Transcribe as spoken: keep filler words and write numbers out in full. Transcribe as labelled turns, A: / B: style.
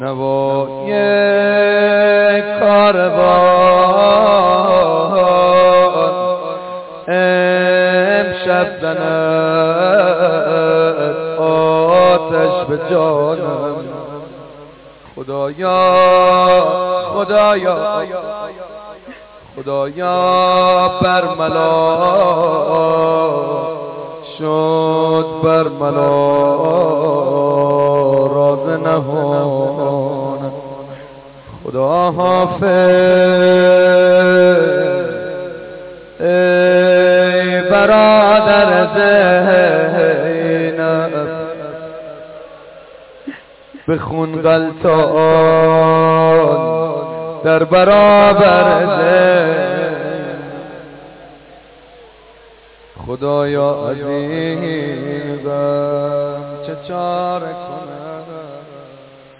A: نوای کاروان امشب زند آتش به جانم. خدایا خدایا خدایا برملا شد برملا راز نهان. خدا حافظ ای برادر زینب بخون غلطان در برابر زینب. خدایا عزیزم چه چاره کنم